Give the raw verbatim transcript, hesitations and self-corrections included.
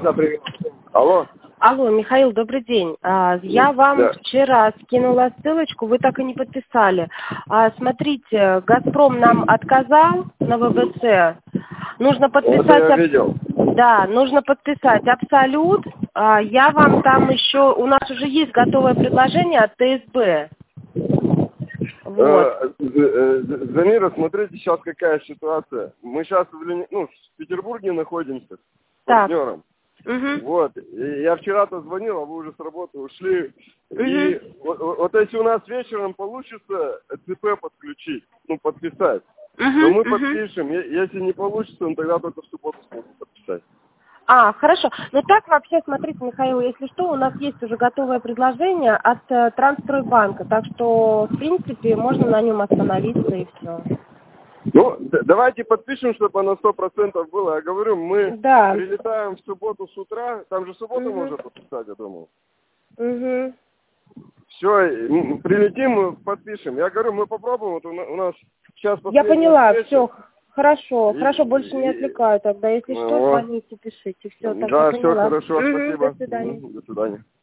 Да, привет. Алло. Алло, Михаил, добрый день. А, Я вам Да. вчера скинула ссылочку, вы так и не подписали. А, Смотрите, «Газпром» нам отказал на вэ вэ цэ. Нужно Это подписать... я аб- видел. Да, нужно подписать «Абсолют». А, Я вам там еще... У нас уже есть готовое предложение от тэ эс бэ. Вот. Э, э, Замира, смотрите, сейчас какая ситуация. Мы сейчас в, Лени- ну, в Петербурге находимся с Так. партнером. Угу. Вот. И я вчера-то звонил, а вы уже с работы ушли. И Угу. вот, вот- вот если у нас вечером получится цэ пэ подключить, ну, подписать, то Угу. мы Угу. подпишем. Е- Если не получится, ну, тогда только в субботу смогу подписать. А, хорошо. Ну так вообще, смотрите, Михаил, если что, у нас есть уже готовое предложение от э, Трансстройбанка, так что, в принципе, можно на нем остановиться и все. Ну, д- давайте подпишем, чтобы на сто процентов было. Я говорю, мы Да. прилетаем в субботу с утра. Там же в субботу Угу. можно подписать, я думаю. Угу. Все, прилетим, мы подпишем. Я говорю, мы попробуем. Вот у на- у нас сейчас Я последняя поняла, встреча. все. Хорошо, И- хорошо, больше не и- отвлекаю тогда. Если ну что, вот. звоните, пишите. Все, тогда Да, все поняла. хорошо, Угу, спасибо. до свидания. Мгм, до свидания.